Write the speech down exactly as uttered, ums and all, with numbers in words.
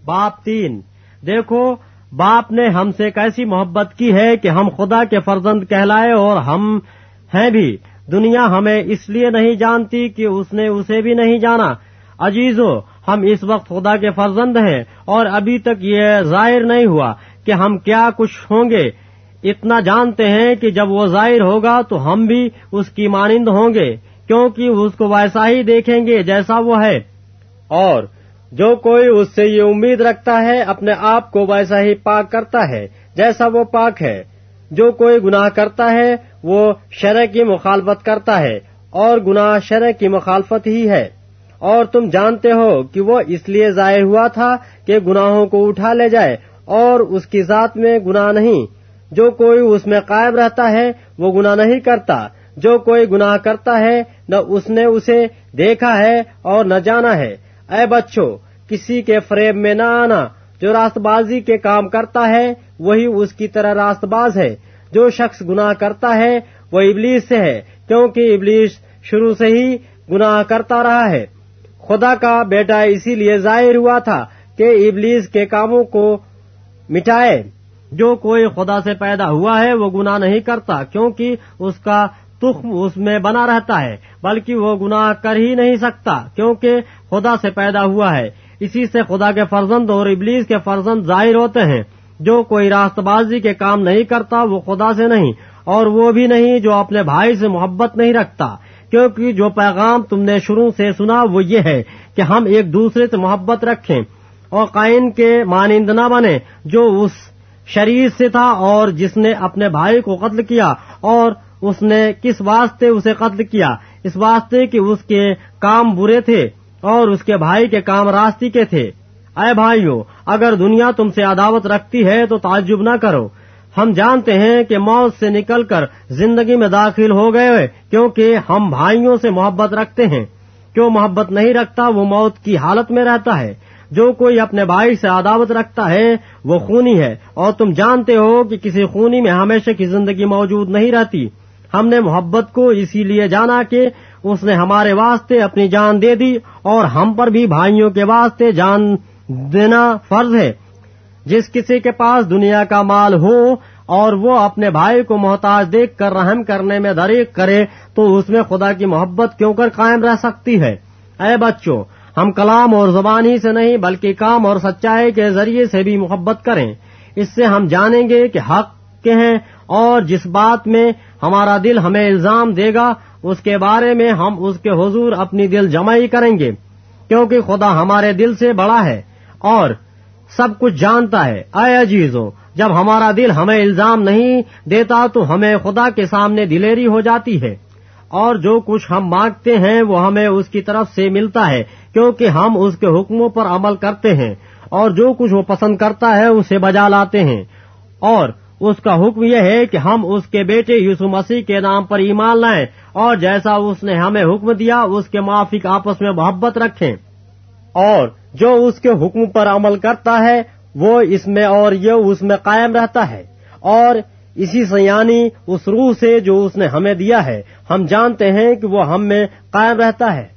बाप तीन। देखो बाप ने हमसे कैसी मोहब्बत की है कि हम खुदा के फर्जंद कहलाए, और हम हैं भी। दुनिया हमें इसलिए नहीं जानती कि उसने उसे भी नहीं जाना। अजीजो, हम इस वक्त खुदा के फर्जंद हैं, और अभी तक ये जाहिर नहीं हुआ कि हम क्या कुछ होंगे। इतना जानते हैं कि जब वो जाहिर होगा तो हम भी उसकी मानिंद होंगे, क्योंकि उसको वैसा ही देखेंगे जैसा वो है। और जो कोई उससे ये उम्मीद रखता है अपने आप को वैसा ही पाक करता है जैसा वो पाक है। जो कोई गुनाह करता है वो शरअ की मुखालफत करता है, और गुनाह शरअ की मुखालफत ही है। और तुम जानते हो कि वो इसलिए जाहिर हुआ था कि गुनाहों को उठा ले जाए, और उसकी जात में गुनाह नहीं। जो कोई उसमें कायम रहता है वो गुनाह नहीं करता। जो कोई गुनाह करता है न उसने उसे देखा है और न जाना है। ऐ बच्चों, किसी के फरेब में न आना। जो रास्तबाजी के काम करता है वही उसकी तरह रास्तबाज है। जो शख्स गुनाह करता है वो इब्लीस से है, क्योंकि इब्लीस शुरू से ही गुनाह करता रहा है। खुदा का बेटा इसीलिए जाहिर हुआ था कि इब्लीस के कामों को मिटाए। जो कोई खुदा से पैदा हुआ है वो गुनाह नहीं करता, क्योंकि उसका तुख्म उसमें बना रहता है, बल्कि वो गुनाह कर ही नहीं सकता, क्योंकि खुदा से पैदा हुआ है। इसी से खुदा के फर्जंद और इब्लीस के फर्जंद जाहिर होते हैं। जो कोई रास्तबाजी के काम नहीं करता वो खुदा से नहीं, और वो भी नहीं जो अपने भाई से मोहब्बत नहीं रखता। क्योंकि जो पैगाम तुमने शुरू से सुना वो ये है कि हम एक दूसरे से मोहब्बत रखें, और काइन के मानिंद न बने जो उस शरीर से था और जिसने अपने भाई को कत्ल किया। और उसने किस वास्ते उसे कत्ल किया? इस वास्ते कि उसके काम बुरे थे और उसके भाई के काम रास्ती के थे। ऐ भाइयों, अगर दुनिया तुमसे अदावत रखती है तो ताज्जुब न करो। हम जानते हैं कि मौत से निकलकर जिंदगी में दाखिल हो गए, क्योंकि हम भाइयों से मोहब्बत रखते हैं। जो मोहब्बत नहीं रखता वो मौत की हालत में रहता है। जो कोई अपने भाई से अदावत रखता है वो खूनी है, और तुम जानते हो कि किसी खूनी में हमेशा की जिंदगी मौजूद नहीं रहती। हमने मोहब्बत को इसीलिए जाना कि उसने हमारे वास्ते अपनी जान दे दी, और हम पर भी भाइयों के वास्ते जान देना फर्ज है। जिस किसी के पास दुनिया का माल हो और वो अपने भाई को मोहताज देख कर रहम करने में दरीक करे, तो उसमें खुदा की मोहब्बत क्यों कर कायम रह सकती है। ऐ बच्चों, हम कलाम और जुबानी से नहीं बल्कि काम और सच्चाई के जरिए से भी मोहब्बत करें। इससे हम जानेंगे कि हक के हैं, और जिस बात में हमारा दिल हमें इल्जाम देगा उसके बारे में हम उसके हुजूर अपनी दिल जमाई करेंगे, क्योंकि खुदा हमारे दिल से बड़ा है और सब कुछ जानता है। ऐ अजीजों, जब हमारा दिल हमें इल्जाम नहीं देता तो हमें खुदा के सामने दिलेरी हो जाती है, और जो कुछ हम मांगते हैं वो हमें उसकी तरफ से मिलता है, क्योंकि हम उसके हुक्मों पर अमल करते हैं, और जो कुछ वो पसंद करता है उसे बजा लाते हैं। और उसका हुक्म यह है कि हम उसके बेटे यीशु मसीह के नाम पर ईमान लाएं, और जैसा उसने हमें हुक्म दिया उसके माफिक आपस में मोहब्बत रखें। और जो उसके हुक्म पर अमल करता है वो इसमें और ये उसमें कायम रहता है, और इसी से यानी उस रूह से जो उसने हमें दिया है हम जानते हैं कि वो हम में कायम रहता है।